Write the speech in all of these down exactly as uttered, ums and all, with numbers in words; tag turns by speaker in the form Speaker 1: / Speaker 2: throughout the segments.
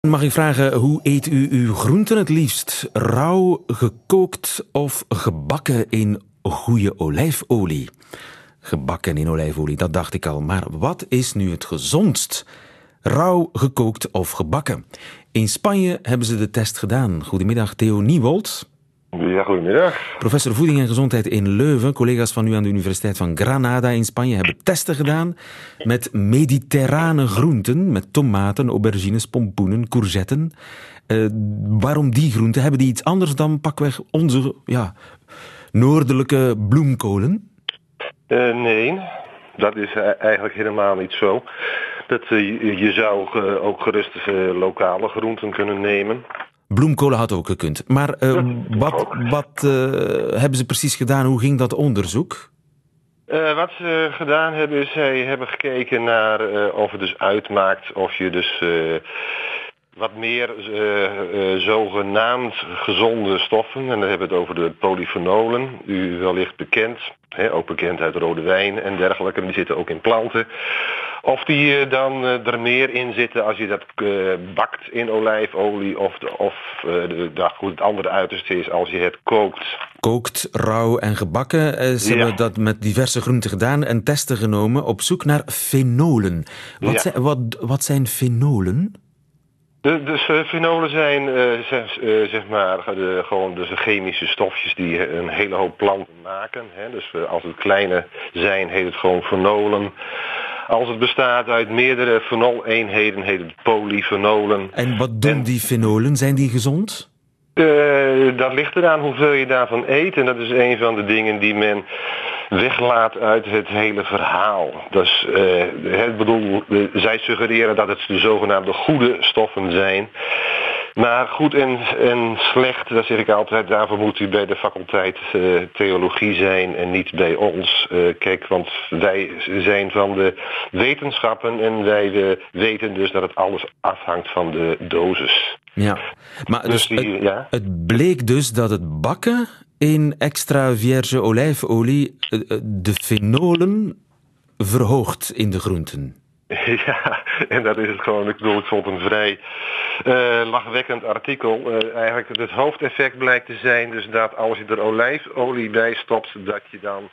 Speaker 1: Mag ik vragen, hoe eet u uw groenten het liefst? Rauw, gekookt of gebakken in goede olijfolie? Gebakken in olijfolie, dat dacht ik al. Maar wat is nu het gezondst? Rauw, gekookt of gebakken? In Spanje hebben ze de test gedaan. Goedemiddag, Theo Niewold.
Speaker 2: Ja, goedemiddag.
Speaker 1: Professor Voeding en Gezondheid in Leuven. Collega's van u aan de Universiteit van Granada in Spanje hebben testen gedaan met mediterrane groenten, met tomaten, aubergines, pompoenen, courgetten. Uh, waarom die groenten? Hebben die iets anders dan pakweg onze ja, noordelijke bloemkolen?
Speaker 2: Uh, nee, dat is eigenlijk helemaal niet zo. Dat, uh, je zou uh, ook gerust uh, lokale groenten kunnen nemen.
Speaker 1: Bloemkolen had ook gekund. Maar uh, wat, wat uh, hebben ze precies gedaan? Hoe ging dat onderzoek?
Speaker 2: Uh, wat ze gedaan hebben is, zij hebben gekeken naar uh, of het dus uitmaakt of je dus uh, wat meer uh, uh, zogenaamd gezonde stoffen, en dan hebben we het over de polyfenolen, u wellicht bekend, hè, ook bekend uit rode wijn en dergelijke, die zitten ook in planten. Of die uh, dan uh, er meer in zitten als je dat uh, bakt in olijfolie of, de, of uh, de, de, goed, het andere uiterste is als je het kookt.
Speaker 1: Kookt, rauw en gebakken. Uh, ze ja. hebben dat met diverse groenten gedaan en testen genomen op zoek naar fenolen. Wat, ja. zijn, wat, wat zijn fenolen?
Speaker 2: De, dus uh, fenolen zijn uh, zeg, uh, zeg maar de, gewoon dus de chemische stofjes die een hele hoop planten maken. Hè. Dus uh, als het kleine zijn heet het gewoon fenolen. Als het bestaat uit meerdere fenoleenheden heet het polyfenolen.
Speaker 1: En wat doen en, die fenolen? Zijn die gezond?
Speaker 2: Uh, dat ligt eraan hoeveel je daarvan eet. En dat is een van de dingen die men weglaat uit het hele verhaal. Dus uh, ik bedoel, uh, zij suggereren dat het de zogenaamde goede stoffen zijn. Maar goed en, en slecht, dat zeg ik altijd, daarvoor moet u bij de faculteit uh, theologie zijn en niet bij ons. Uh, kijk, want wij zijn van de wetenschappen en wij uh, weten dus dat het alles afhangt van de dosis.
Speaker 1: Ja, maar dus
Speaker 2: dus die,
Speaker 1: het,
Speaker 2: ja?
Speaker 1: het bleek dus dat het bakken in extra vierge olijfolie de fenolen verhoogt in de groenten.
Speaker 2: Ja, en dat is het gewoon. Ik bedoel, ik vond een vrij uh, lachwekkend artikel. Uh, eigenlijk het hoofdeffect blijkt te zijn dus dat als je er olijfolie bij stopt, dat je dan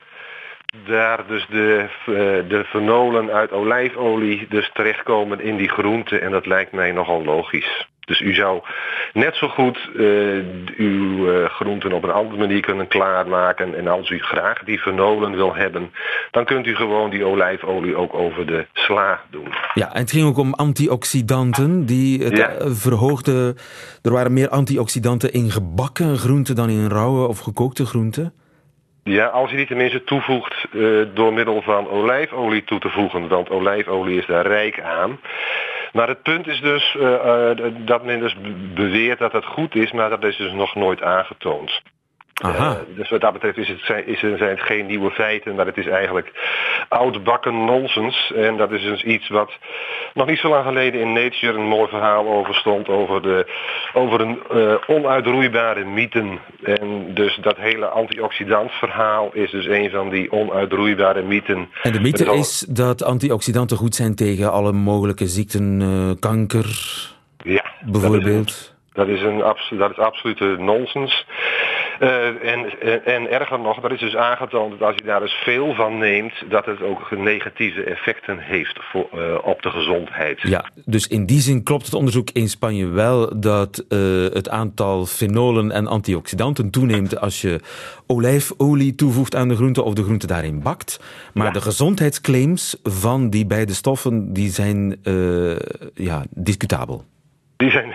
Speaker 2: daar dus de, uh, de fenolen uit olijfolie dus terechtkomen in die groenten. En dat lijkt mij nogal logisch. Dus u zou net zo goed uh, uw uh, groenten op een andere manier kunnen klaarmaken. En als u graag die fenolen wil hebben, dan kunt u gewoon die olijfolie ook over de sla doen.
Speaker 1: Ja, en het ging ook om antioxidanten die het ja. verhoogden. Er waren meer antioxidanten in gebakken groenten dan in rauwe of gekookte groenten.
Speaker 2: Ja, als je die tenminste toevoegt uh, door middel van olijfolie toe te voegen, want olijfolie is daar rijk aan. Maar het punt is dus uh, uh, dat men dus beweert dat het goed is, maar dat is dus nog nooit aangetoond. Uh, dus wat dat betreft is het, zijn, is het, zijn het geen nieuwe feiten, maar het is eigenlijk oudbakken nonsens. En dat is dus iets wat nog niet zo lang geleden in Nature een mooi verhaal over stond, over, de, over een uh, onuitroeibare mythen. En dus dat hele antioxidantverhaal is dus een van die onuitroeibare mythen.
Speaker 1: En de mythe is dat antioxidanten goed zijn tegen alle mogelijke ziekten, uh, kanker,
Speaker 2: ja,
Speaker 1: bijvoorbeeld.
Speaker 2: Dat is, een, dat is, een, dat is absolute nonsens. Uh, en, en, en erger nog, dat is dus aangetoond dat als je daar dus veel van neemt, dat het ook negatieve effecten heeft voor, uh, op de gezondheid.
Speaker 1: Ja, dus in die zin klopt het onderzoek in Spanje wel dat uh, het aantal fenolen en antioxidanten toeneemt als je olijfolie toevoegt aan de groente of de groente daarin bakt. Maar ja. de gezondheidsclaims van die beide stoffen, die zijn uh, ja, discutabel.
Speaker 2: Die zijn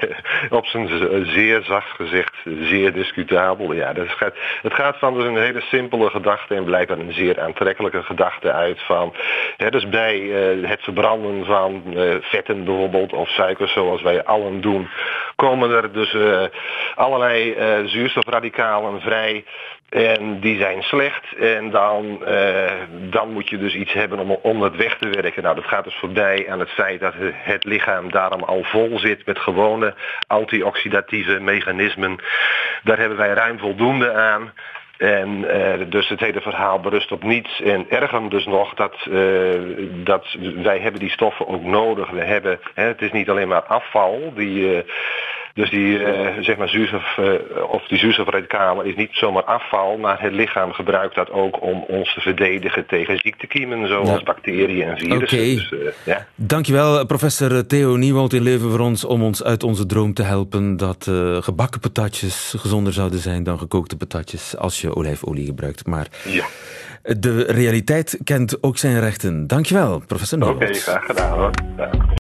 Speaker 2: op zijn zeer zacht gezegd zeer discutabel. Ja, dat gaat, het gaat van dus een hele simpele gedachte en blijkbaar een zeer aantrekkelijke gedachte uit van. Hè, dus bij uh, het verbranden van uh, vetten bijvoorbeeld of suikers zoals wij allen doen, komen er dus uh, allerlei uh, zuurstofradicalen vrij. En die zijn slecht en dan, uh, dan moet je dus iets hebben om, om het weg te werken. Nou, dat gaat dus voorbij aan het feit dat het lichaam daarom al vol zit met gewone antioxidatieve mechanismen. Daar hebben wij ruim voldoende aan. En uh, dus het hele verhaal berust op niets. En erger dus nog dat, uh, dat wij hebben die stoffen ook nodig. We hebben, hè, het is niet alleen maar afval. Die, uh, dus die, uh, zeg maar zuurstof, uh, of die zuurstofradicalen is niet zomaar afval, maar het lichaam gebruikt dat ook om ons te verdedigen tegen ziektekiemen, zoals ja. bacteriën en virussen.
Speaker 1: Okay.
Speaker 2: Dus, uh, ja.
Speaker 1: Dankjewel, professor Theo Nieuwoud in Leuven, voor ons om ons uit onze droom te helpen dat uh, gebakken patatjes gezonder zouden zijn dan gekookte patatjes als je olijfolie gebruikt. Maar
Speaker 2: ja.
Speaker 1: de realiteit kent ook zijn rechten. Dankjewel, professor Nieuwoud.
Speaker 2: Oké, okay, graag gedaan hoor. Ja.